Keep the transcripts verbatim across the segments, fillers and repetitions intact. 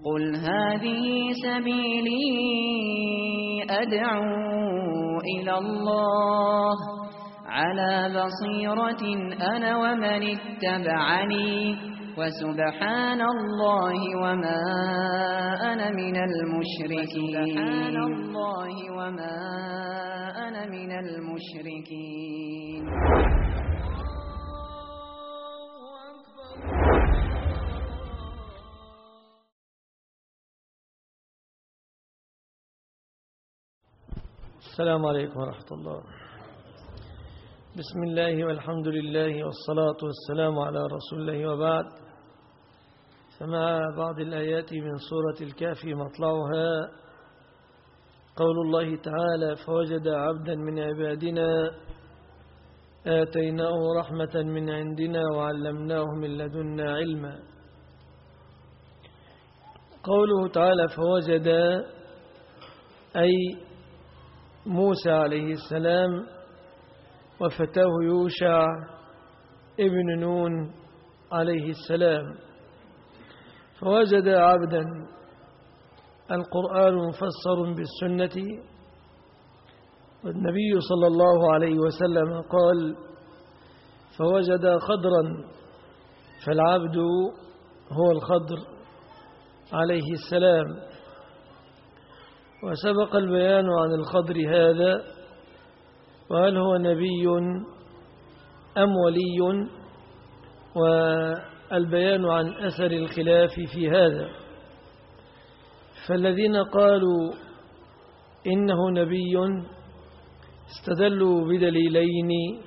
قل هذه سبيلي أدعو إلى الله على بصيرة أنا ومن اتبعني وسبحان الله وما أنا من المشركين سبحان الله وما أنا من المشركين. السلام عليكم ورحمة الله. بسم الله والحمد لله والصلاة والسلام على رسول الله وبعد. فمع بعض الآيات من سورة الكهف مطلعها قول الله تعالى: فوجد عبدا من عبادنا آتيناه رحمة من عندنا وعلمناه من لدنا علما. قوله تعالى فوجد أي موسى عليه السلام وفتاه يوشع ابن نون عليه السلام. فوجد عبدا، القرآن مفسر بالسنة، والنبي صلى الله عليه وسلم قال: فوجد خضرا، فالعبد هو الخضر عليه السلام. وسبق البيان عن الخضر هذا، وهل هو نبي أم ولي، والبيان عن أثر الخلاف في هذا. فالذين قالوا إنه نبي استدلوا بدليلين: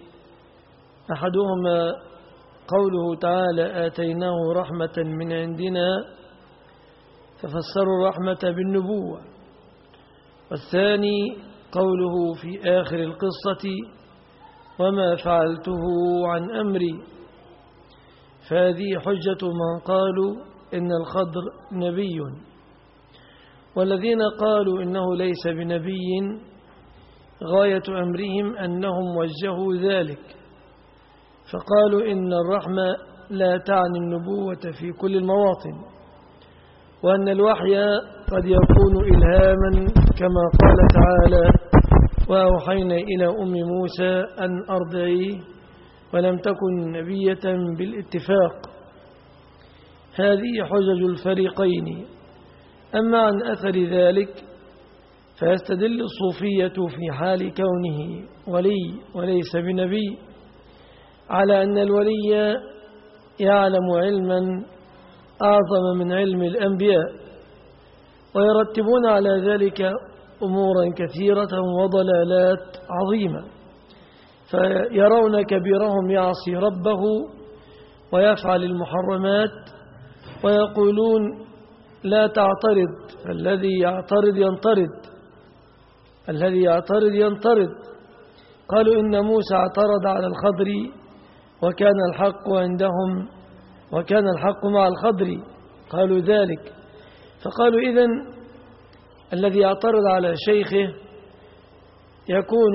أحدهما قوله تعالى آتيناه رحمة من عندنا، ففسروا الرحمة بالنبوة. والثاني قوله في آخر القصة: وما فعلته عن أمري. فهذه حجة من قالوا إن الخضر نبي. والذين قالوا إنه ليس بنبي غاية أمرهم أنهم وجهوا ذلك، فقالوا إن الرحمة لا تعني النبوة في كل المواطن، وأن الوحي قد يكون إلهاما كما قال تعالى: وأوحينا إلى أم موسى أن أرضعيه ولم تكن نبية بالاتفاق. هذه حجج الفريقين. أما عن أثر ذلك فيستدل الصوفية في حال كونه ولي وليس بنبي على أن الولي يعلم علما أعظم من علم الأنبياء، ويرتبون على ذلك أمورا كثيرة وضلالات عظيمة، فيرون كبيرهم يعصي ربه ويفعل المحرمات ويقولون لا تعترض، فالذي يعترض ينطرد، الذي يعترض ينطرد. قالوا إن موسى اعترض على الخضر وكان الحق عندهم وكان الحق مع الخضر، قالوا ذلك. فقالوا إذن الذي يعترض على شيخه يكون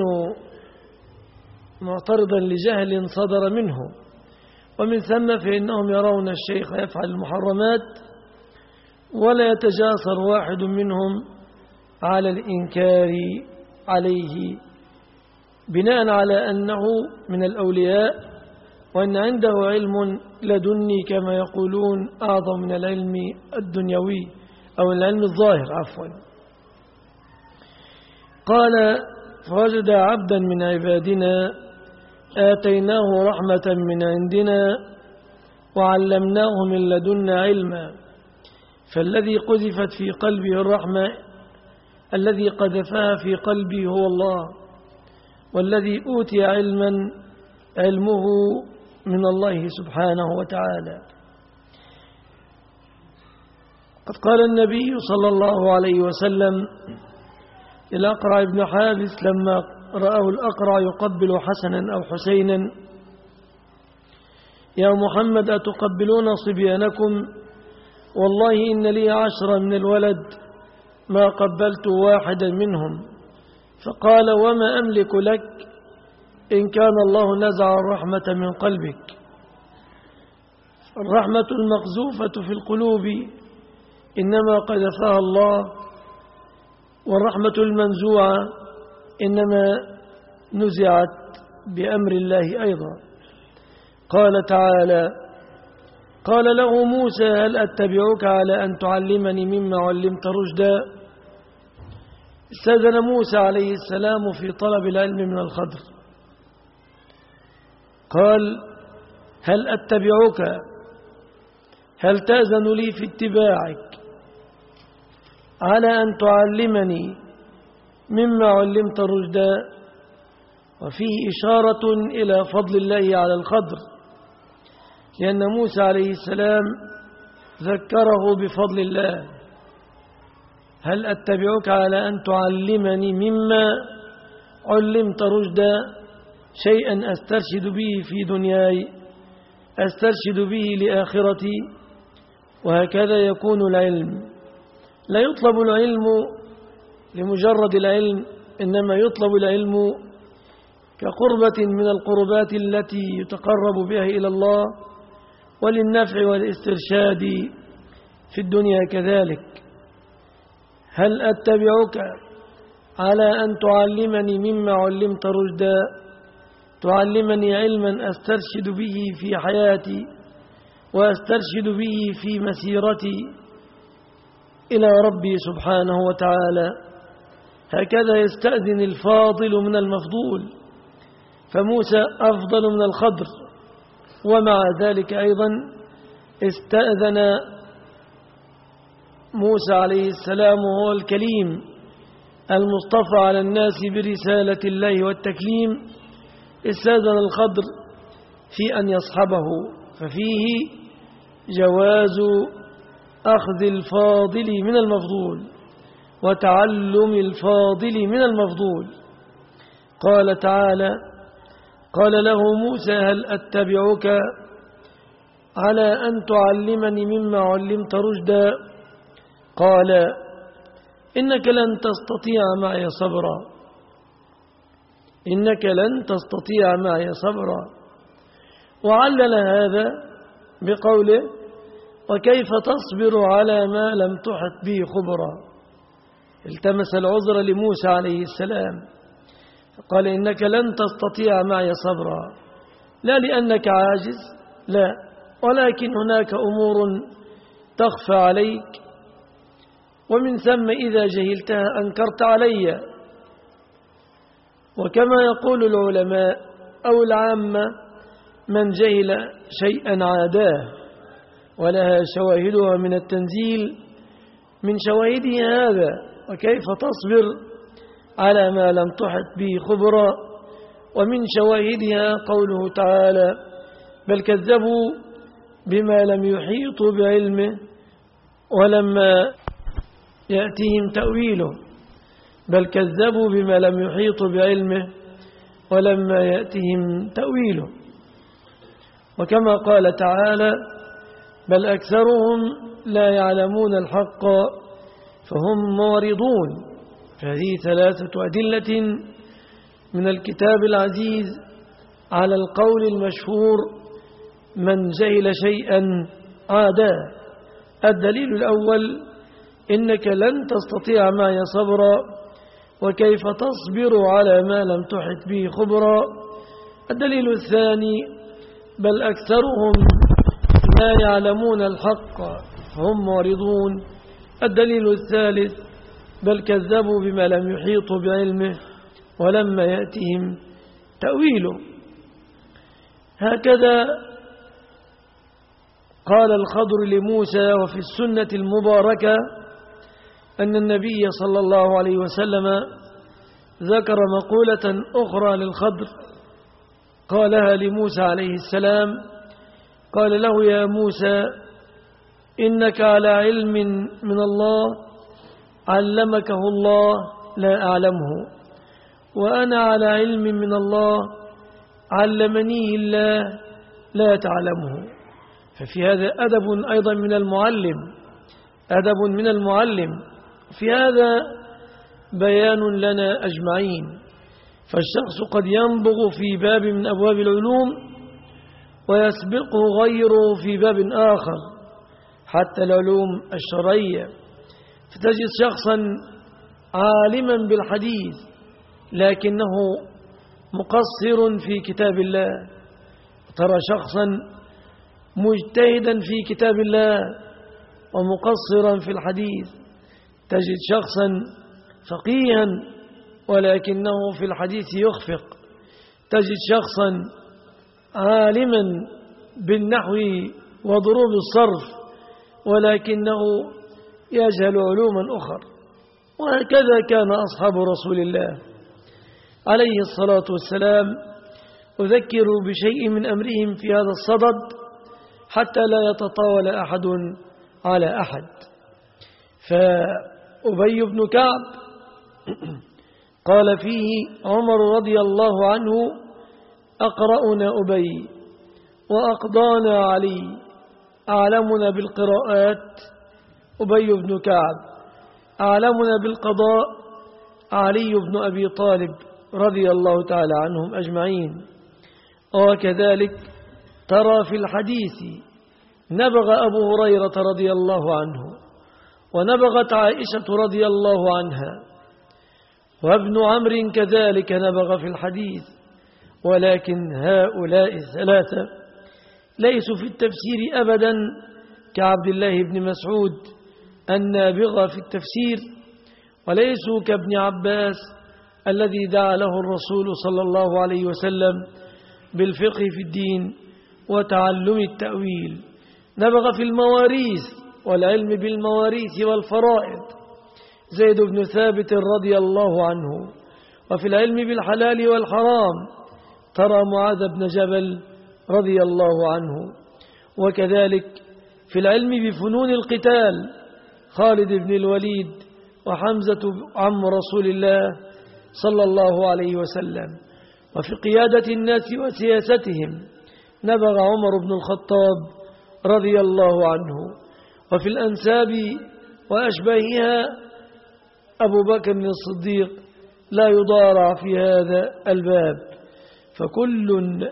معترضا لجهل صدر منه، ومن ثم فإنهم يرون الشيخ يفعل المحرمات ولا يتجاسر واحد منهم على الإنكار عليه، بناء على أنه من الأولياء وأن عنده علم لدني كما يقولون أعظم من العلم الدنيوي أو العلم الظاهر عفوا. قال فوجد عبدا من عبادنا آتيناه رحمة من عندنا وعلمناه من لدنا علما. فالذي قذفت في قلبه الرحمة، الذي قذفها في قلبه هو الله، والذي أوتي علما علمه من الله سبحانه وتعالى. قد قال النبي صلى الله عليه وسلم للأقرع بن حابس لما رآه الأقرع يقبل حسنا أو حسينا: يا محمد أتقبلون صبيانكم؟ والله إن لي عشرة من الولد ما قبلت واحدا منهم. فقال: وما أملك لك إن كان الله نزع الرحمة من قلبك. الرحمة المقذوفة في القلوب إنما قذفها الله، والرحمة المنزوعة إنما نزعت بأمر الله أيضا. قال تعالى: قال له موسى: هل أتبعك على أن تعلمني مما علمت رشدا؟ استأذن موسى عليه السلام في طلب العلم من الخضر. قال: هل أتبعك، هل تأذن لي في اتباعك على أن تعلمني مما علمت رشدا؟ وفيه إشارة إلى فضل الله على الخضر، لأن موسى عليه السلام ذكره بفضل الله: هل أتبعك على أن تعلمني مما علمت رشدا، شيئا أسترشد به في دنياي، أسترشد به لآخرتي. وهكذا يكون العلم، لا يطلب العلم لمجرد العلم، إنما يطلب العلم كقربة من القربات التي يتقرب بها إلى الله، وللنفع والاسترشاد في الدنيا كذلك. هل أتبعك على أن تعلمني مما علمت رشدا، تعلمني علما أسترشد به في حياتي وأسترشد به في مسيرتي إلى ربي سبحانه وتعالى. هكذا يستأذن الفاضل من المفضول، فموسى أفضل من الخضر، ومع ذلك أيضا استأذن موسى عليه السلام وهو الكليم المصطفى على الناس برسالة الله والتكليم، استأذن الخضر في أن يصحبه، ففيه جواز أخذ الفاضل من المفضول وتعلم الفاضل من المفضول. قال تعالى: قال له موسى: هل أتبعك على أن تعلمني مما علمت رشدا؟ قال: إنك لن تستطيع معي صبرا، إنك لن تستطيع معي صبرا. وعلل هذا بقوله: وكيف تصبر على ما لم تحط به خبرا. التمس العذر لموسى عليه السلام، قال: إنك لن تستطيع معي صبرا، لا لأنك عاجز، لا، ولكن هناك أمور تخفى عليك، ومن ثم إذا جهلتها أنكرت علي. وكما يقول العلماء أو العامة: من جهل شيئا عاداه، ولها شواهدها من التنزيل، من شواهده هذا: وكيف تصبر على ما لم تحط به خبرا. ومن شواهدها قوله تعالى: بل كذبوا بما لم يحيطوا بعلمه ولما يأتيهم تأويله، بل كذبوا بما لم يحيطوا بعلمه ولما يأتيهم تأويله. وكما قال تعالى: بل أكثرهم لا يعلمون الحق فهم معرضون. فهذه ثلاثة أدلة من الكتاب العزيز على القول المشهور: من جهل شيئا عاداه. الدليل الأول: إنك لن تستطيع معي صبرا، وكيف تصبر على ما لم تحط به خبرا. الدليل الثاني: بل أكثرهم لا يعلمون الحق فهم معرضون. الدليل الثالث: بل كذبوا بما لم يحيطوا بعلمه ولما يأتهم تأويله. هكذا قال الخضر لموسى. وفي السنة المباركة أن النبي صلى الله عليه وسلم ذكر مقولة أخرى للخضر قالها لموسى عليه السلام. قال له: يا موسى، إنك على علم من الله علمكه الله لا أعلمه، وأنا على علم من الله علمنيه الله لا تعلمه. ففي هذا أدب أيضا من المعلم، أدب من المعلم. في هذا بيان لنا أجمعين. فالشخص قد ينبغ في باب من أبواب العلوم ويسبقه غيره في باب آخر، حتى العلوم الشرعية، فتجد شخصا عالما بالحديث لكنه مقصر في كتاب الله، ترى شخصا مجتهدا في كتاب الله ومقصرا في الحديث، تجد شخصا فقيها ولكنه في الحديث يخفق، تجد شخصا عالما بالنحو وضروب الصرف ولكنه يجهل علوما أخرى. وهكذا كان أصحاب رسول الله عليه الصلاة والسلام. أذكر بشيء من أمرهم في هذا الصدد حتى لا يتطاول أحد على أحد. فأبي بن كعب قال فيه عمر رضي الله عنه: أقرأنا أبي وأقضانا علي، أعلمنا بالقراءات أبي بن كعب، أعلمنا بالقضاء علي بن أبي طالب رضي الله تعالى عنهم أجمعين. وكذلك ترى في الحديث نبغ أبو هريرة رضي الله عنه، ونبغت عائشة رضي الله عنها، وابن عمرو كذلك نبغ في الحديث. ولكن هؤلاء الثلاثة ليسوا في التفسير أبدا كعبد الله بن مسعود النابغة في التفسير، وليسوا كابن عباس الذي دعا له الرسول صلى الله عليه وسلم بالفقه في الدين وتعلم التأويل. نبغ في المواريث والعلم بالمواريث والفرائض زيد بن ثابت رضي الله عنه، وفي العلم بالحلال والحرام ترى معاذ بن جبل رضي الله عنه، وكذلك في العلم بفنون القتال خالد بن الوليد وحمزة عم رسول الله صلى الله عليه وسلم. وفي قيادة الناس وسياستهم نبغ عمر بن الخطاب رضي الله عنه. وفي الأنساب وأشباهها أبو بكر الصديق لا يضارع في هذا الباب، فكل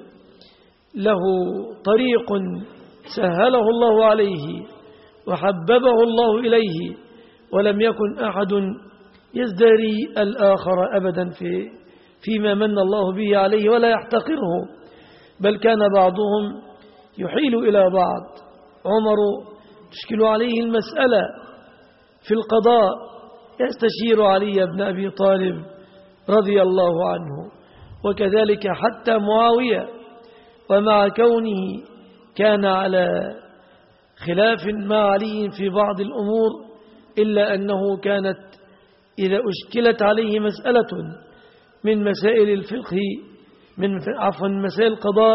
له طريق سهله الله عليه وحببه الله إليه، ولم يكن أحد يزدري الآخر أبدا في فيما من الله به عليه ولا يحتقره، بل كان بعضهم يحيل إلى بعض. عمر تشكل عليه المسألة في القضاء يستشير علي بن أبي طالب رضي الله عنه، وكذلك حتى معاوية، ومع كونه كان على خلاف مع علي في بعض الأمور إلا أنه كانت إذا أشكلت عليه مسألة من مسائل الفقه من عفوا مسائل القضاء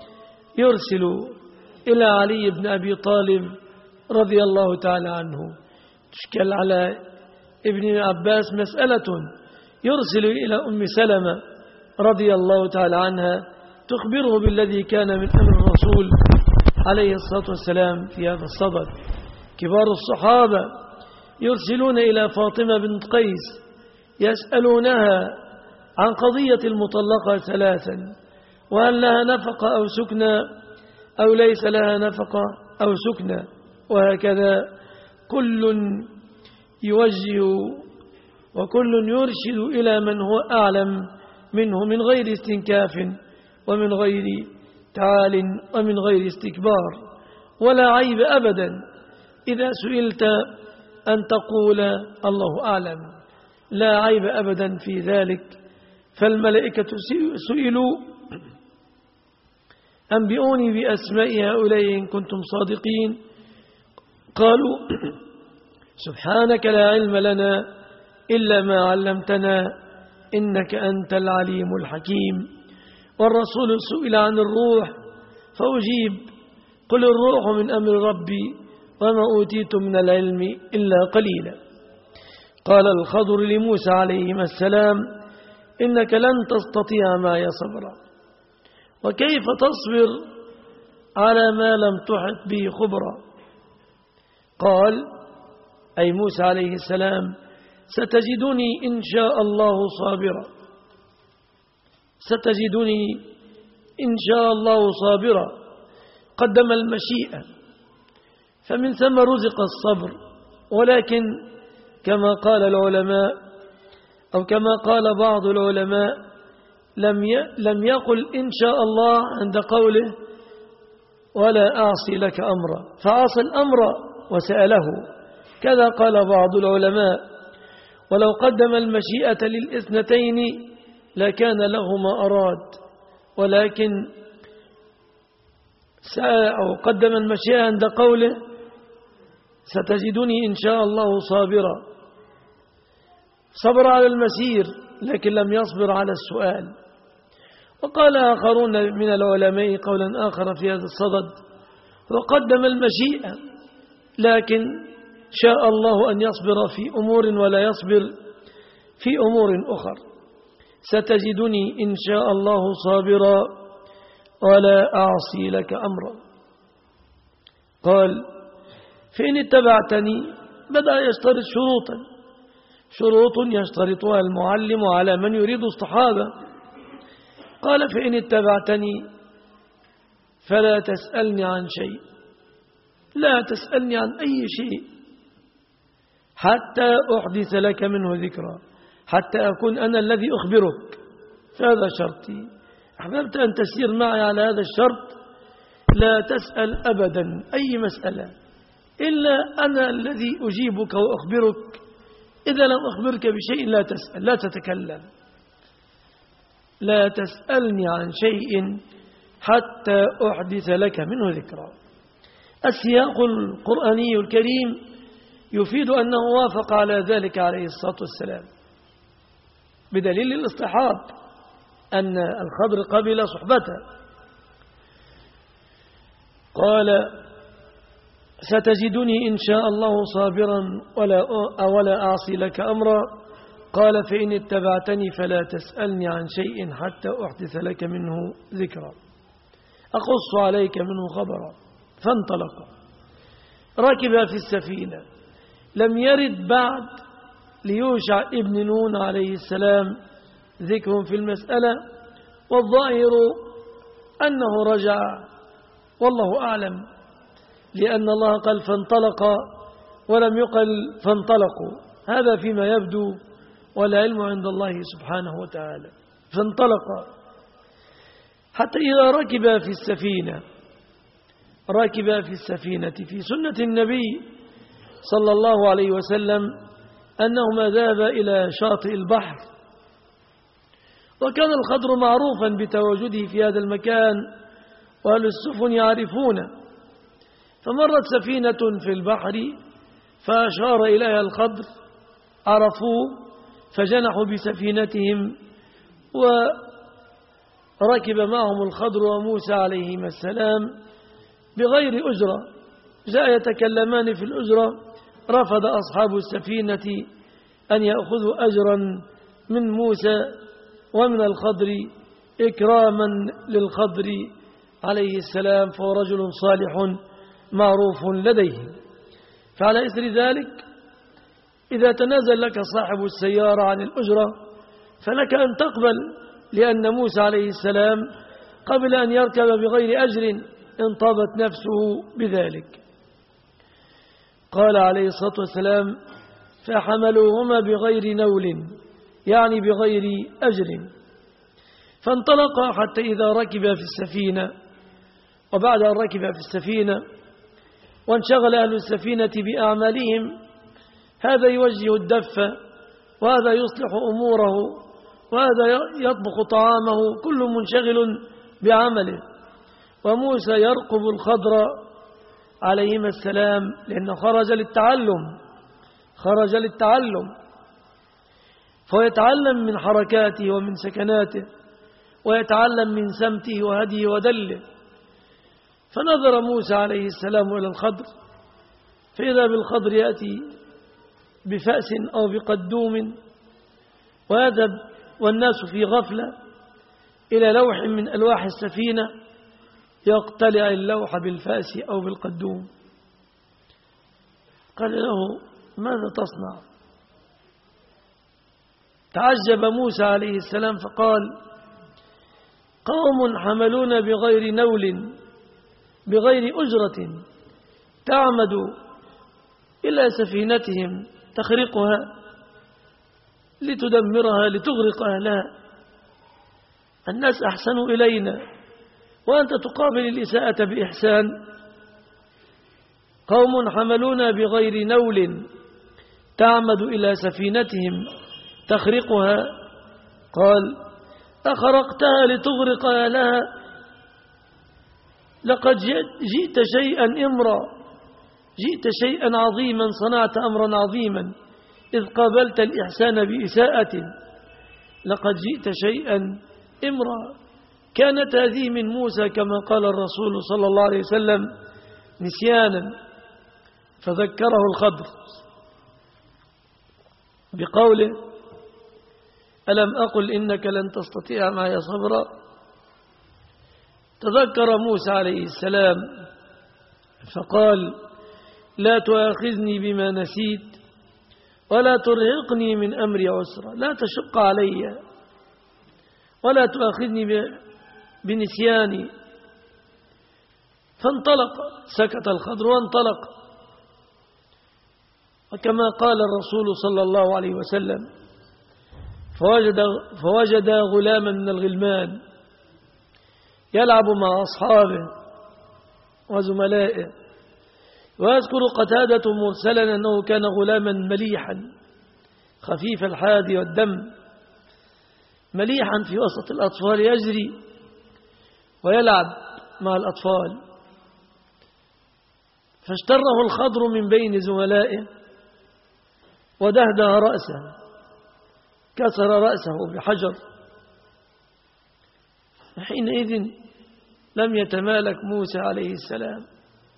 يرسل إلى علي بن أبي طالب رضي الله تعالى عنه. تشكل على ابن عباس مسألة يرسل إلى أم سلمة رضي الله تعالى عنها تخبره بالذي كان من أمر الرسول عليه الصلاة والسلام في هذا الصدد. كبار الصحابة يرسلون إلى فاطمة بنت قيس يسألونها عن قضية المطلقة ثلاثا، وهل لها نفقة أو سكنى أو ليس لها نفقة أو سكنى، وهكذا كل يوجه وكل يرشد إلى من هو أعلم منه من غير استنكاف ومن غير تعال ومن غير استكبار. ولا عيب أبدا إذا سئلت أن تقول الله أعلم، لا عيب أبدا في ذلك. فالملائكة سئلوا أنبئوني بأسماء هؤلاء إن كنتم صادقين، قالوا سبحانك لا علم لنا إلا ما علمتنا إنك أنت العليم الحكيم. والرسول سئل عن الروح فأجيب قل الروح من أمر ربي وما أوتيتم من العلم إلا قليلا. قال الخضر لموسى عليهما السلام إنك لن تستطيع معي صبرا، وكيف تصبر على ما لم تحط به خبرا؟ قال أي موسى عليه السلام ستجدني إن شاء الله صابرا، ستجدني إن شاء الله صابرا. قدم المشيئة، فمن ثم رزق الصبر. ولكن كما قال العلماء أو كما قال بعض العلماء لم لم يقل إن شاء الله عند قوله ولا أعصي لك أمرا، فعصى الأمر وسأله، كذا قال بعض العلماء. ولو قدم المشيئة للإثنتين لكان له ما أراد، ولكن أو قدم المشيئة عند قوله ستجدني إن شاء الله صابرا، صبر على المسير لكن لم يصبر على السؤال. وقال آخرون من العلماء قولا آخر في هذا الصدد، وقدم المشيئة لكن شاء الله أن يصبر في أمور ولا يصبر في أمور أخر. ستجدني إن شاء الله صابرا ولا أعصي لك أمرا. قال فإن اتبعتني، بدأ يشترط شروطا، شروط يشترطها المعلم على من يريد الصحابة. قال فإن اتبعتني فلا تسألني عن شيء، لا تسألني عن أي شيء حتى أحدث لك منه ذكرى، حتى أكون أنا الذي أخبرك، فهذا شرطي. أحببت أن تسير معي على هذا الشرط لا تسأل أبدا أي مسألة إلا أنا الذي أجيبك وأخبرك. إذا لم أخبرك بشيء لا تسأل، لا تتكلم، لا تسألني عن شيء حتى أحدث لك منه ذكرى. السياق القرآني الكريم يفيد أنه وافق على ذلك عليه الصلاة والسلام بدليل الاصطحاب أن الخضر قبل صحبته. قال ستجدني إن شاء الله صابرا ولا ولا أعصي لك أمرا. قال فإن اتبعتني فلا تسألني عن شيء حتى أحدث لك منه ذكرا، أقص عليك منه خبرا. فانطلق ركب في السفينة. لم يرد بعد ليوشع ابن نون عليه السلام ذكر في المسألة، والظاهر أنه رجع، والله أعلم، لأن الله قال فانطلق ولم يقل فانطلقوا، هذا فيما يبدو والعلم عند الله سبحانه وتعالى. فانطلق حتى إذا ركب في السفينة، ركب في السفينة في سنة النبي صلى الله عليه وسلم أنهما ذهبا إلى شاطئ البحر، وكان الخضر معروفا بتواجده في هذا المكان وأهل السفن يعرفونه. فمرت سفينة في البحر فأشار إليها الخضر، عرفوه فجنحوا بسفينتهم وركب معهم الخضر وموسى عليهما السلام بغير أجرة. جاء يتكلمان في الأجرة، رفض أصحاب السفينة أن يأخذوا أجرا من موسى ومن الخضر إكراما للخضر عليه السلام، فهو رجل صالح معروف لديه. فعلى إثر ذلك إذا تنازل لك صاحب السيارة عن الأجرة فلك أن تقبل، لأن موسى عليه السلام قبل أن يركب بغير أجر انطبت نفسه بذلك. قال عليه الصلاة والسلام فحملوهما بغير نول، يعني بغير أجر. فانطلق حتى إذا ركب في السفينة، وبعد أن ركب في السفينة وانشغل أهل السفينة بأعمالهم، هذا يوجه الدفة وهذا يصلح أموره وهذا يطبخ طعامه، كل منشغل بعمله. وموسى يرقب الخضر عليهما السلام لأنه خرج للتعلم، خرج للتعلم فيتعلم من حركاته ومن سكناته، ويتعلم من سمته وهديه ودله. فنظر موسى عليه السلام إلى الخضر، فإذا بالخضر يأتي بفأس أو بقدوم، ويذهب والناس في غفلة إلى لوح من ألواح السفينة يقتلع اللوح بالفأس أو بالقدوم. قال له ماذا تصنع؟ تعجب موسى عليه السلام فقال قوم حملون بغير نول بغير أجرة تعمد إلى سفينتهم تخرقها لتدمرها لتغرق أهلها. الناس أحسنوا إلينا وأنت تقابل الإساءة بإحسان. قوم حملونا بغير نول تعمد إلى سفينتهم تخرقها. قال أخرقتها لتغرق أهلها؟ لقد جئت شيئا إمرا، جئت شيئا عظيما، صنعت أمرا عظيما إذ قابلت الإحسان بإساءة. لقد جئت شيئا إمرا. كانت هذه من موسى كما قال الرسول صلى الله عليه وسلم نسيانا، فذكره الخضر بقوله ألم أقل إنك لن تستطيع معي صبرا. تذكر موسى عليه السلام فقال لا تؤاخذني بما نسيت ولا ترهقني من أمري عسرا. لا تشق علي ولا تؤاخذني بنسياني. فانطلق، سكت الخضر وانطلق. وكما قال الرسول صلى الله عليه وسلم فوجد, فوجد غلاما من الغلمان يلعب مع أصحابه وزملائه. ويذكر قتادة مرسلا أنه كان غلاما مليحا خفيف الحادي والدم، مليحا في وسط الأطفال يجري ويلعب مع الأطفال. فاشتره الخضر من بين زملائه ودهده رأسه، كسر رأسه بحجر. حينئذ لم يتمالك موسى عليه السلام.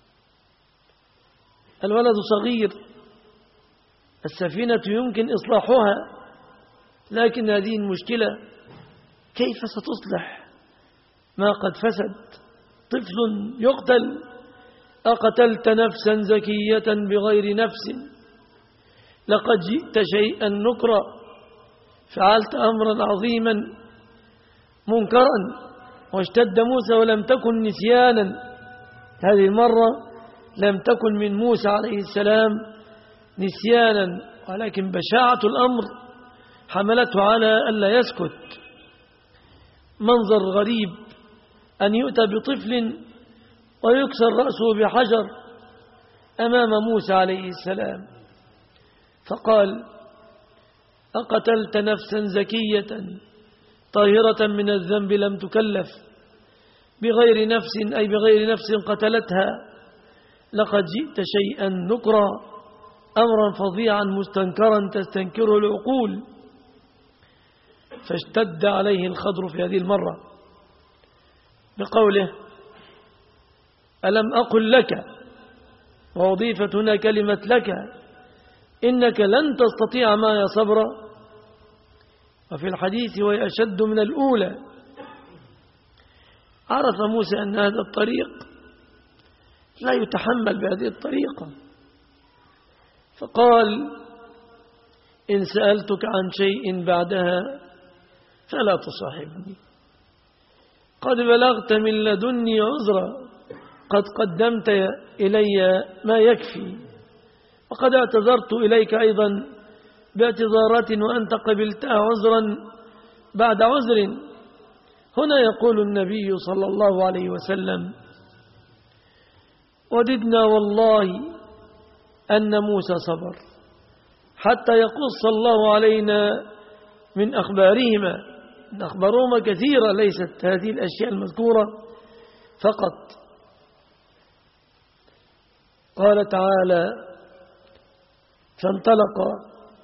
الولد صغير، السفينة يمكن إصلاحها، لكن هذه المشكلة كيف ستصلح ما قد فسد؟ طفل يقتل. أقتلت نفسا زكية بغير نفس لقد جئت شيئا نكرا. فعلت أمرا عظيما منكرا. واشتد موسى ولم تكن نسيانا. هذه المرة لم تكن من موسى عليه السلام نسيانا، ولكن بشاعة الأمر حملته على ألا يسكت. منظر غريب أن يؤتى بطفل ويكسر رأسه بحجر أمام موسى عليه السلام. فقال أقتلت نفسا زكية طاهرة من الذنب لم تكلف بغير نفس، أي بغير نفس قتلتها. لقد جئت شيئا نكرا، أمرا فظيعا مستنكرا تستنكره العقول. فاشتد عليه الخضر في هذه المرة بقوله ألم أقل لك، ووظيفة هنا كلمة لك، إنك لن تستطيع معي صبرا. وفي الحديث وهي أشد من الأولى. عرف موسى أن هذا الطريق لا يتحمل بهذه الطريقة، فقال إن سألتك عن شيء بعدها فلا تصاحبني، قد بلغت من لدني عذرا، قد قدمت إلي ما يكفي، وقد اعتذرت إليك أيضا باعتذارات وأنت قبلتها عذرا بعد عذر. هنا يقول النبي صلى الله عليه وسلم وددنا والله أن موسى صبر حتى يقص الله علينا من أخبارهما. من أخبارهما كثيرة، ليست هذه الأشياء المذكورة فقط. قال تعالى فانطلق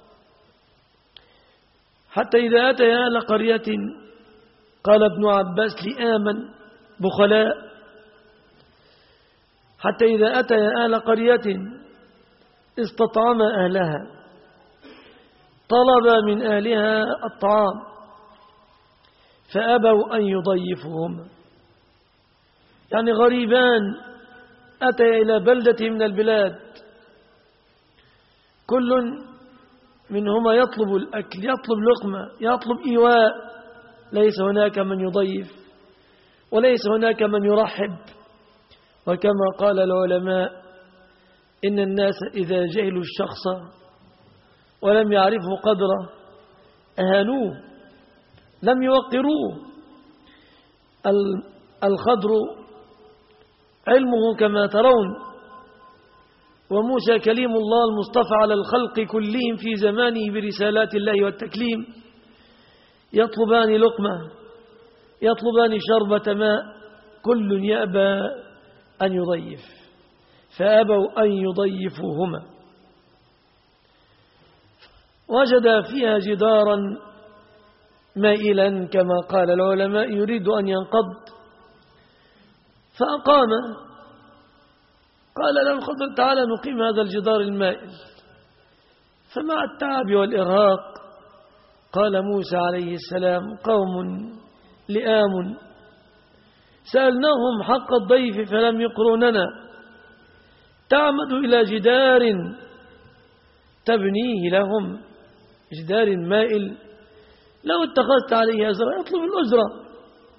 حتى إذا أتى أهل قرية قال ابن عباس لآمن بخلاء حتى إذا أتى أهل قرية استطعم أهلها طلب من أهلها الطعام فأبوا أن يضيفوهم. يعني غريبان أتى إلى بلدة من البلاد، كل منهما يطلب الأكل، يطلب لقمة، يطلب إيواء، ليس هناك من يضيف وليس هناك من يرحب. وكما قال العلماء إن الناس إذا جهلوا الشخص ولم يعرفوا قدره أهانوه، لم يوقروه. الخضر علمه كما ترون، وموسى كليم الله المصطفى على الخلق كلهم في زمانه برسالات الله والتكليم، يطلبان لقمة، يطلبان شربة ماء، كل يأبى أن يضيف، فأبوا أن يضيفوهما. وجد فيها جدارا مائلا كما قال العلماء يريد أن ينقض، فأقام. قال له الخضر تعالى نقيم هذا الجدار المائل. فمع التعب والإرهاق قال موسى عليه السلام قوم لئام سألناهم حق الضيف فلم يقروننا، تعمد إلى جدار تبنيه لهم، جدار مائل لو اتخذت عليه أجرا يطلب الأجرة.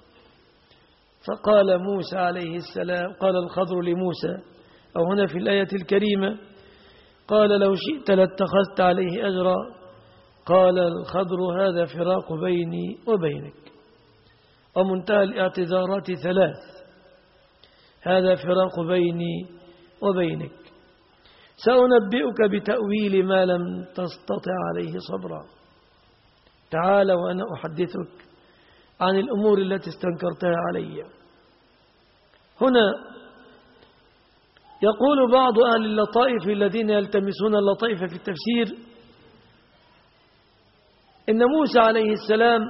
فقال موسى عليه السلام، قال الخضر لموسى، أو هنا في الآية الكريمة قال لو شئت لاتخذت عليه أجرا، قال الخضر هذا فراق بيني وبينك. ومنتهى الاعتذارات ثلاث، هذا فراق بيني وبينك، سأنبئك بتأويل ما لم تستطع عليه صبرا، تعال وأنا أحدثك عن الأمور التي استنكرتها علي. هنا يقول بعض أهل اللطائف الذين يلتمسون اللطائف في التفسير إن موسى عليه السلام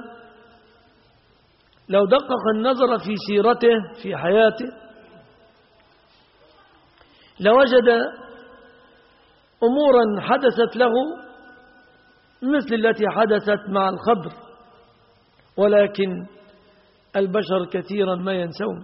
لو دقق النظر في سيرته في حياته لوجد أمورا حدثت له مثل التي حدثت مع الخضر، ولكن البشر كثيرا ما ينسون.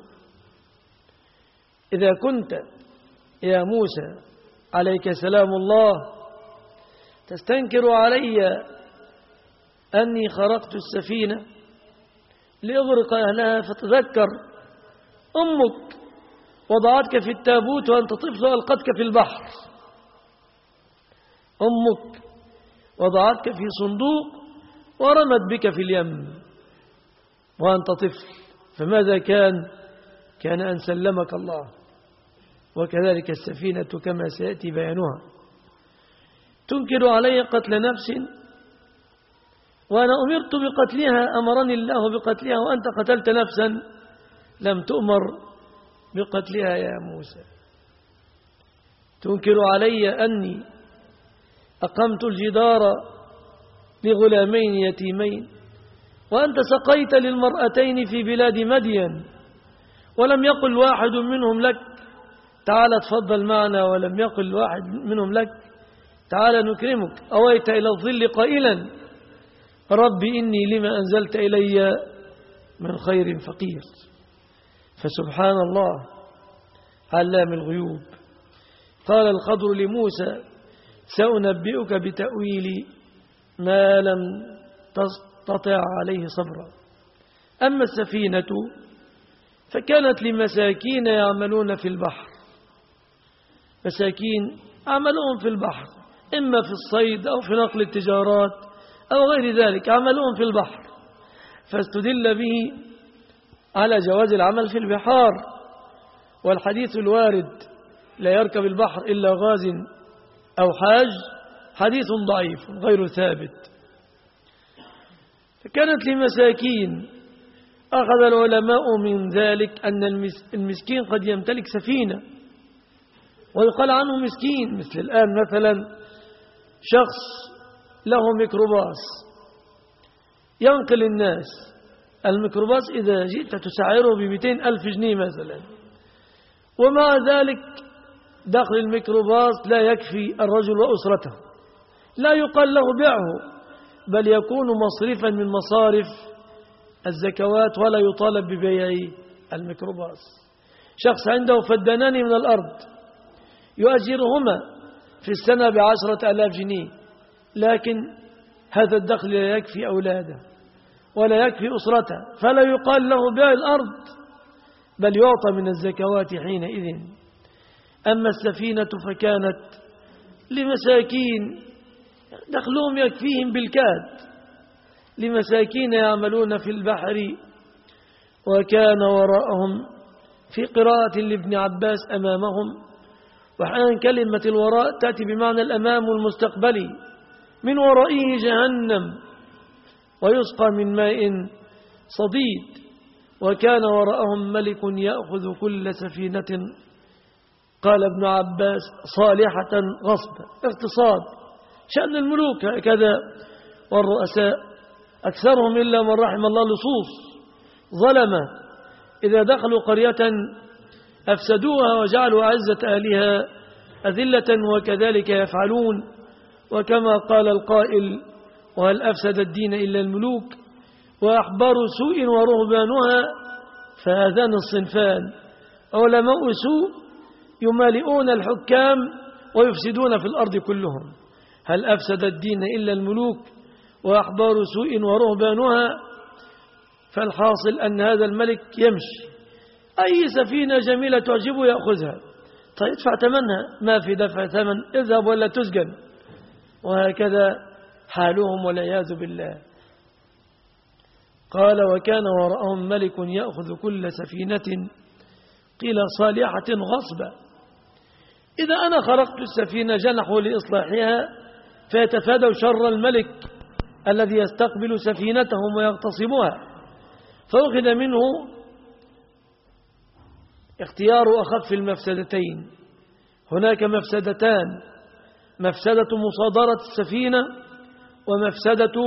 إذا كنت يا موسى عليك سلام الله تستنكر علي أني خرقت السفينة لأغرق أهلها، فتذكر أمك وضعتك في التابوت وأنت طفل وألقتك في البحر، أمك وضعتك في صندوق ورمت بك في اليم وأنت طفل، فماذا كان؟ كان أن سلمك الله. وكذلك السفينة كما سيأتي بيانها. تنكر علي قتل نفس وأنا أمرت بقتلها، أمرني الله بقتلها وأنت قتلت نفسا لم تؤمر بقتلها يا موسى. تنكر علي أني أقمت الجدار لغلامين يتيمين وأنت سقيت للمرأتين في بلاد مدين، ولم يقل واحد منهم لك تعال تفضل معنا، ولم يقل واحد منهم لك تعال نكرمك، أويت إلى الظل قائلا ربي إني لما أنزلت إلي من خير فقير. فسبحان الله علام الغيوب. قال الخضر لموسى سأنبئك بتأويل ما لم تستطع عليه صبرا. أما السفينة فكانت لمساكين يعملون في البحر، مساكين عملهم في البحر إما في الصيد أو في نقل التجارات أو غير ذلك، عملهم في البحر، فاستدل به على جواز العمل في البحار. والحديث الوارد لا يركب البحر إلا غاز أو حاج حديث ضعيف غير ثابت. فكانت لمساكين. أخذ العلماء من ذلك أن المسكين قد يمتلك سفينة ويقال عنه مسكين، مثل الآن مثلا شخص له ميكروباص ينقل الناس. الميكروباص إذا جئت تسعره بمئتين ألف جنيه مثلا، ومع ذلك دخل الميكروباص لا يكفي الرجل وأسرته، لا يقال له بيعه، بل يكون مصرفا من مصارف الزكوات ولا يطالب ببيع الميكروباص. شخص عنده فدانان من الأرض يؤجرهما في السنة بعشرة ألاف جنيه، لكن هذا الدخل لا يكفي أولاده ولا يكفي أسرته، فلا يقال له بيع الأرض بل يعطى من الزكوات حينئذ. أما السفينة فكانت لمساكين دخلهم يكفيهم بالكاد، لمساكين يعملون في البحر، وكان وراءهم في قراءة لابن عباس أمامهم. وأحيانا كلمة الوراء تأتي بمعنى الأمام والمستقبلي، من ورائه جهنم ويسقى من ماء صديد. وكان وراءهم ملك يأخذ كل سفينة، قال ابن عباس صالحة غصبا، اغتصاب، شأن الملوك هكذا، والرؤساء أكثرهم إلا من رحم الله لصوص ظلمة، إذا دخلوا قرية أفسدوها وجعلوا أعزة أهلها أذلة، وكذلك يفعلون. وكما قال القائل: وهل أفسد الدين إلا الملوك وأحبار سوء ورهبانها، فهذان الصنفان علماء سوء يمالئون الحكام ويفسدون في الأرض كلهم. هل أفسد الدين إلا الملوك وأحبار سوء ورهبانها، فالحاصل أن هذا الملك يمشي أي سفينة جميلة تعجبه يأخذها، طيب ادفع ثمنها، ما في دفع ثمن، اذهب ولا تسجن. وهكذا حالهم والعياذ بالله. قال: وكان وراءهم ملك يأخذ كل سفينة، قيل صالحة غصبا. إذا أنا خرقت السفينة جنحوا لإصلاحها فيتفادوا شر الملك الذي يستقبل سفينتهم ويغتصبها، فأخذ منه اختيار أخف المفسدتين. هناك مفسدتان: مفسدة مصادرة السفينة ومفسدة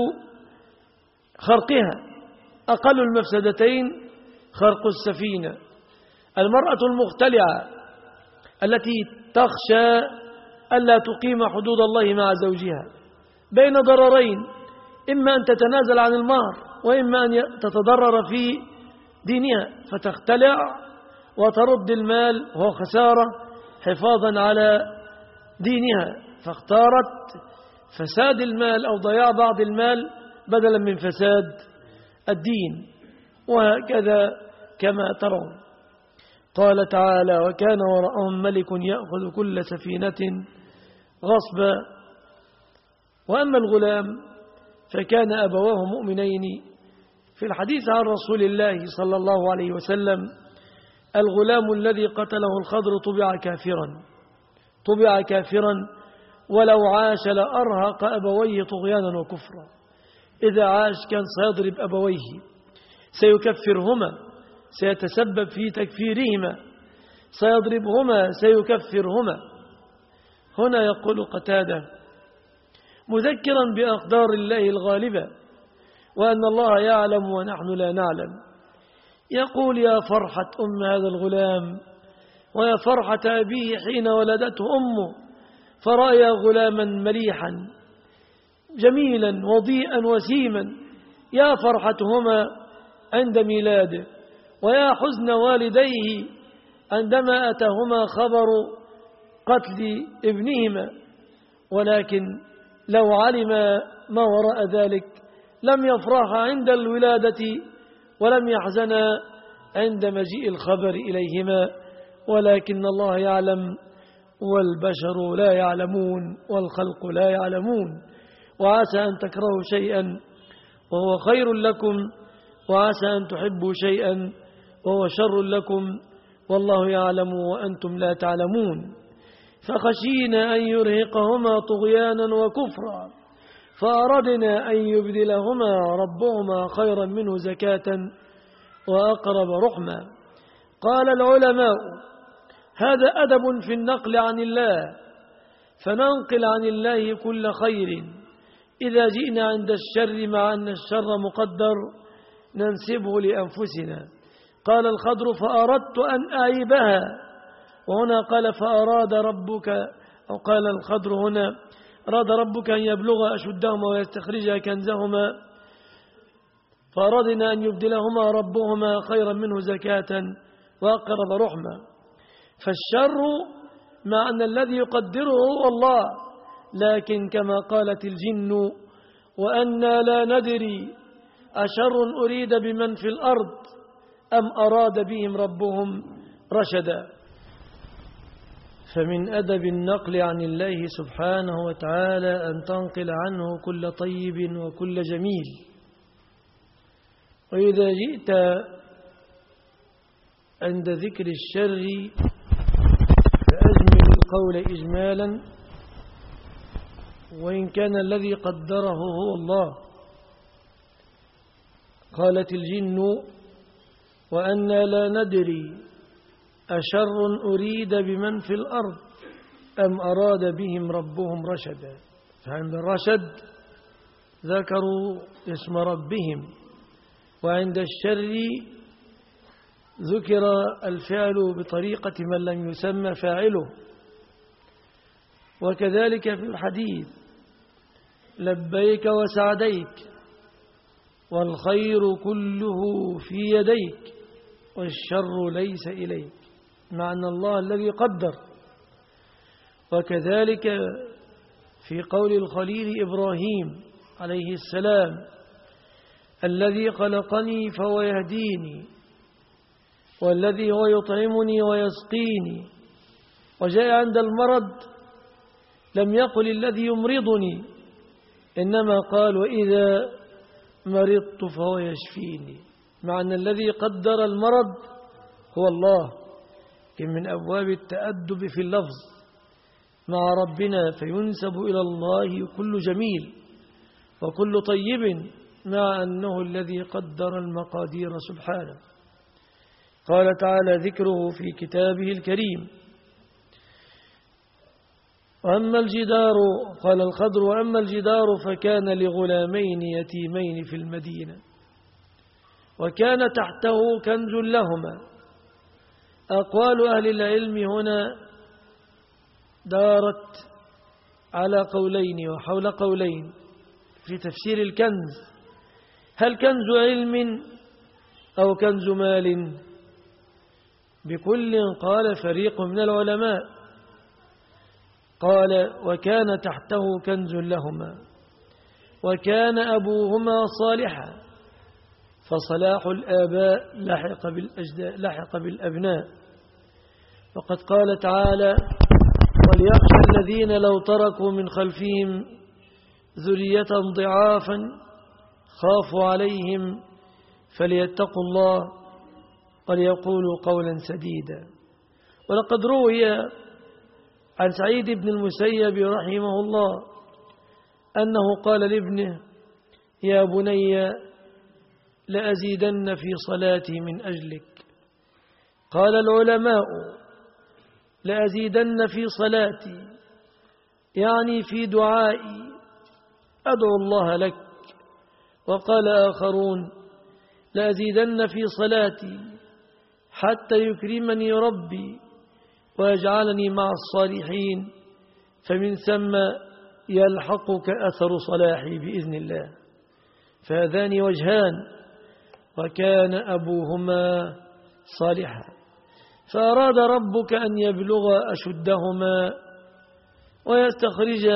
خرقها. أقل المفسدتين خرق السفينة. المرأة المختلعة التي تخشى ألا تقيم حدود الله مع زوجها بين ضررين: إما أن تتنازل عن المهر، وإما أن تتضرر في دينها، فتختلع وترد المال وهو خسارة حفاظا على دينها، فاختارت فساد المال أو ضياع بعض المال بدلا من فساد الدين. وهكذا كما ترون. قال تعالى: وكان وراءهم ملك يأخذ كل سفينة غصبا. وأما الغلام فكان أبواه مؤمنين. في الحديث عن رسول الله صلى الله عليه وسلم: الغلام الذي قتله الخضر طبع كافرا، طبع كافرا ولو عاش لأرهق أبويه طغيانا وكفرا. إذا عاش كان سيضرب أبويه، سيكفرهما، سيتسبب في تكفيرهما، سيضربهما، سيكفرهما. هنا يقول قتادة مذكرا بأقدار الله الغالبة وأن الله يعلم ونحن لا نعلم، يقول: يا فرحة أم هذا الغلام، ويا فرحة أبيه حين ولدته أمه فرأى غلاما مليحا جميلا وضيئا وسيما، يا فرحتهما عند ميلاده، ويا حزن والديه عندما أتاهما خبر قتل ابنهما. ولكن لو علم ما وراء ذلك لم يفرح عند الولادة ولم يحزن عند مجيء الخبر إليهما، ولكن الله يعلم والبشر لا يعلمون والخلق لا يعلمون. وعسى أن تكرهوا شيئا وهو خير لكم، وعسى أن تحبوا شيئا وهو شر لكم، والله يعلم وأنتم لا تعلمون. فخشينا أن يرهقهما طغيانا وكفرا فأردنا أن يبدلهما ربهما خيرا منه زكاة وأقرب رحما. قال العلماء: هذا أدب في النقل عن الله، فننقل عن الله كل خير. إذا جئنا عند الشر مع أن الشر مقدر ننسبه لأنفسنا. قال الخضر: فأردت أن أعيبها، وهنا قال فأراد ربك، أو قال الخضر هنا أراد ربك أن يبلغ أشدهما ويستخرج كنزهما، فأردنا أن يبدلهما ربهما خيرا منه زكاة وأقرب رحما. فالشر مع أن الذي يقدره هو الله، لكن كما قالت الجن: وأنا لا ندري أشر أريد بمن في الأرض أم أراد بهم ربهم رشدا. فمن أدب النقل عن الله سبحانه وتعالى أن تنقل عنه كل طيب وكل جميل. وإذا جئت عند ذكر الشر فأجمل القول إجمالا، وإن كان الذي قدره هو الله. قالت الجن وأنا لا ندري أشر أريد بمن في الأرض أم أراد بهم ربهم رشدا. فعند الرشد ذكروا اسم ربهم، وعند الشر ذكر الفعل بطريقة من لم يسمى فاعله. وكذلك في الحديث لبيك وسعديك والخير كله في يديك والشر ليس إليك، معنى الله الذي قدر. وكذلك في قول الخليل إبراهيم عليه السلام الذي خلقني فهو يهديني والذي هو يطعمني ويسقيني. وجاء عند المرض لم يقل الذي يمرضني، إنما قال وإذا مرضت فهو يشفيني، معنى الذي قدر المرض هو الله. كم من أبواب التأدب في اللفظ مع ربنا فينسب إلى الله كل جميل وكل طيب، مع أنه الذي قدر المقادير سبحانه. قال تعالى ذكره في كتابه الكريم: وأما الجدار، قال الخضر: وأما الجدار فكان لغلامين يتيمين في المدينة وكان تحته كنز لهما. أقوال أهل العلم هنا دارت على قولين وحول قولين في تفسير الكنز: هل كنز علم أو كنز مال؟ بكل قال فريق من العلماء. قال: وكان تحته كنز لهما وكان أبوهما صالحا، فصلاح الآباء لحق بالأجداء لحق بالأبناء. وقد قال تعالى: وليخشى الذين لو تركوا من خلفهم ذرية ضعافا خافوا عليهم فليتقوا الله وليقولوا قولا سديدا. ولقد روي عن سعيد بن المسيب رحمه الله أنه قال لابنه: يا بني لأزيدن في صلاتي من أجلك. قال العلماء: لأزيدن في صلاتي يعني في دعائي أدعو الله لك. وقال آخرون: لأزيدن في صلاتي حتى يكرمني ربي ويجعلني مع الصالحين، فمن ثم يلحقك أثر صلاحي بإذن الله. فهذان وجهان، وكان أبوهما صالحا. فأراد ربك أن يبلغ أشدهما ويستخرج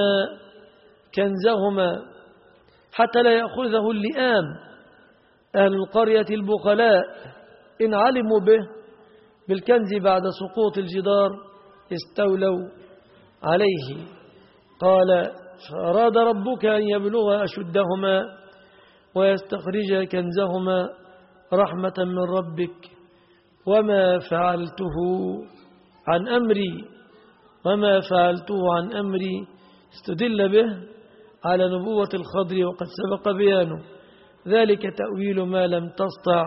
كنزهما حتى لا يأخذه اللئام. أهل القرية البخلاء إن علموا به بالكنز بعد سقوط الجدار استولوا عليه. قال: فأراد ربك أن يبلغ أشدهما ويستخرج كنزهما رحمة من ربك وما فعلته عن أمري. وما فعلته عن أمري استدل به على نبوة الخضر، وقد سبق بيانه. ذلك تأويل ما لم تسطع،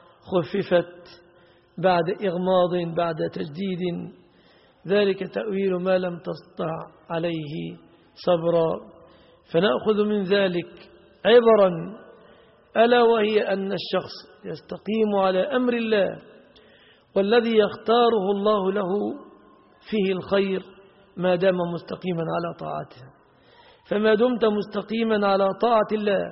خففت بعد إغماض بعد تجديد. ذلك تأويل ما لم تسطع عليه صبرا. فنأخذ من ذلك عبرا، ألا وهي أن الشخص يستقيم على أمر الله والذي يختاره الله له فيه الخير ما دام مستقيما على طاعته. فما دمت مستقيما على طاعة الله،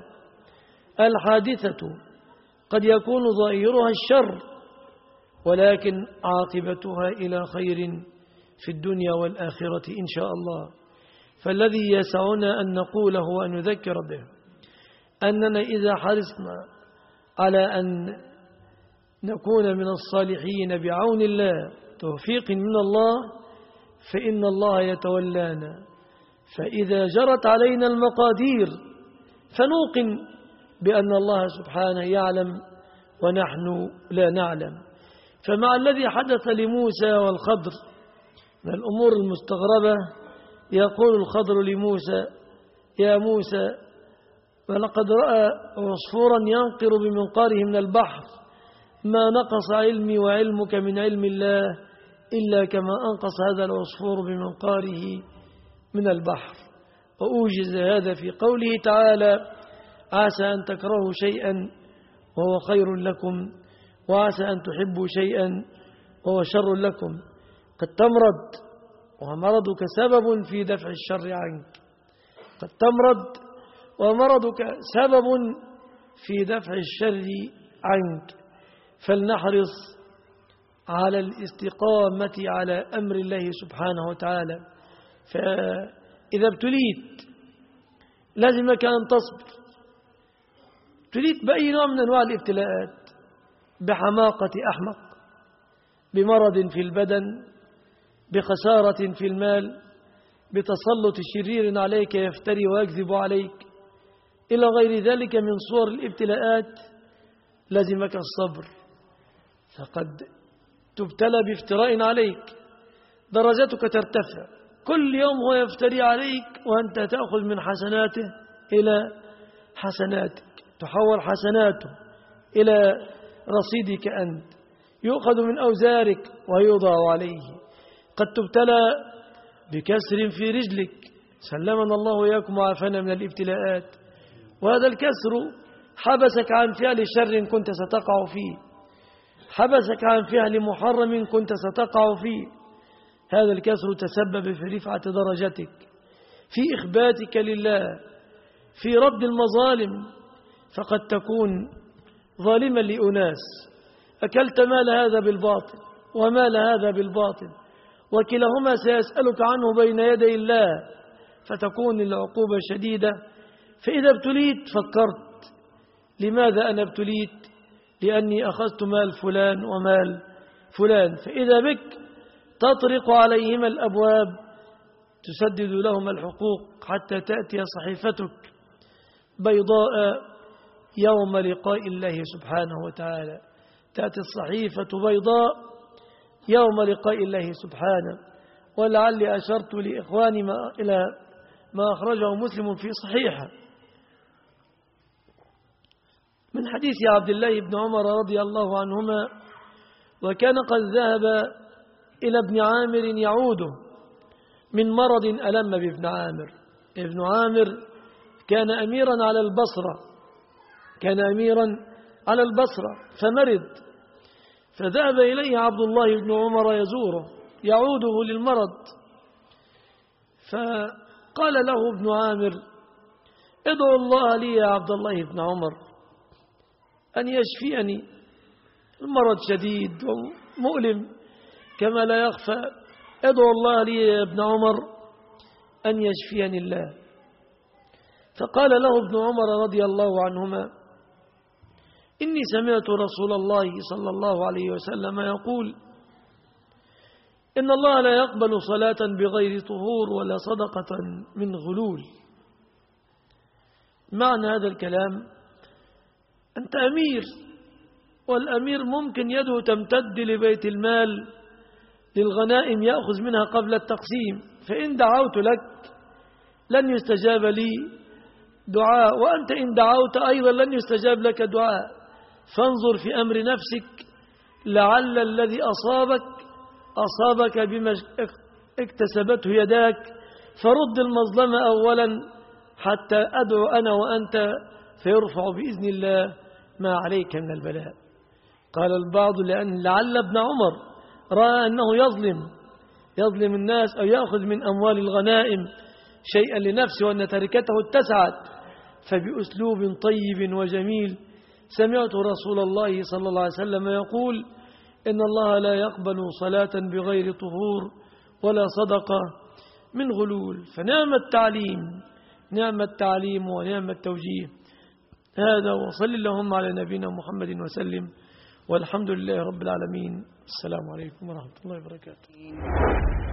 الحادثة قد يكون ظاهرها الشر ولكن عاقبتها إلى خير في الدنيا والآخرة إن شاء الله. فالذي يسعنا أن نقوله وأن نذكر به أننا إذا حرصنا على أن نكون من الصالحين بعون الله توفيق من الله، فإن الله يتولانا، فإذا جرت علينا المقادير فنوقن بأن الله سبحانه يعلم ونحن لا نعلم. فمع الذي حدث لموسى والخضر من الأمور المستغربة، يقول الخضر لموسى: يا موسى، ولقد رأى عصفورا ينقر بمنقاره من البحر، ما نقص علمي وعلمك من علم الله إلا كما أنقص هذا العصفور بمنقاره من البحر. وأوجز هذا في قوله تعالى: عسى أن تكرهوا شيئا وهو خير لكم، وعسى أن تحبوا شيئا وهو شر لكم. قد تمرض ومرضك سبب في دفع الشر عنك، قد تمرض ومرضك سبب في دفع الشر عنك. فلنحرص على الاستقامة على أمر الله سبحانه وتعالى. فإذا ابتليت لازمك أن تصبر. ابتليت بأي نوع من أنواع الابتلاءات، بحماقة أحمق، بمرض في البدن، بخسارة في المال، بتسلط شرير عليك يفتري ويكذب عليك، إلى غير ذلك من صور الابتلاءات، لازمك الصبر. فقد تبتلى بافتراء عليك، درجتك ترتفع، كل يوم هو يفتري عليك وأنت تأخذ من حسناته إلى حسناتك، تحول حسناته إلى رصيدك أنت، يؤخذ من أوزارك ويوضع عليه. قد تبتلى بكسر في رجلك، سلمنا الله وإياكم وعافانا من الابتلاءات، وهذا الكسر حبسك عن فعل شر كنت ستقع فيه، حبسك عن فعل محرم كنت ستقع فيه. هذا الكسر تسبب في رفعة درجتك، في إخباتك لله، في رد المظالم. فقد تكون ظالما لأناس، أكلت مال هذا بالباطل ومال هذا بالباطل، وكلاهما سيسألك عنه بين يدي الله، فتكون العقوبة شديدة. فإذا ابتليت فكرت: لماذا أنا ابتليت؟ لأني أخذت مال فلان ومال فلان. فإذا بك تطرق عليهما الأبواب، تسدد لهما الحقوق حتى تأتي صحيفتك بيضاء يوم لقاء الله سبحانه وتعالى، تأتي الصحيفة بيضاء يوم لقاء الله سبحانه. ولعلي أشرت لإخواني ما إلى ما أخرجه مسلم في صحيحه من حديث عبد الله بن عمر رضي الله عنهما: وكان قد ذهب إلى ابن عامر يعوده من مرض ألم بابن عامر. ابن عامر كان أميرا على البصرة، كان أميرا على البصرة فمرض، فذهب إليه عبد الله بن عمر يزوره يعوده للمرض. فقال له ابن عامر: ادعو الله لي يا عبد الله بن عمر أن يشفيني، المرض شديد ومؤلم كما لا يخفى، ادعو الله لي يا ابن عمر أن يشفيني الله. فقال له ابن عمر رضي الله عنهما: إني سمعت رسول الله صلى الله عليه وسلم يقول: إن الله لا يقبل صلاة بغير طهور ولا صدقة من غلول. معنى هذا الكلام: أنت أمير، والأمير ممكن يده تمتد لبيت المال للغنائم يأخذ منها قبل التقسيم، فإن دعوت لك لن يستجاب لي دعاء، وأنت إن دعوت أيضا لن يستجاب لك دعاء. فانظر في أمر نفسك، لعل الذي أصابك أصابك بما اكتسبته يداك، فرد المظلمة أولا حتى أدعو أنا وأنت فيرفع بإذن الله ما عليك من البلاء. قال البعض: لأن لعل ابن عمر رأى أنه يظلم يظلم الناس أو يأخذ من أموال الغنائم شيئا لنفسه وأن تركته اتسعت، فبأسلوب طيب وجميل سمعت رسول الله صلى الله عليه وسلم يقول: إن الله لا يقبل صلاة بغير طهور ولا صدقة من غلول. فنعم التعليم، نعم التعليم ونعم التوجيه. هذا، وصل اللهم على نبينا محمد وسلم، والحمد لله رب العالمين. السلام عليكم ورحمة الله وبركاته.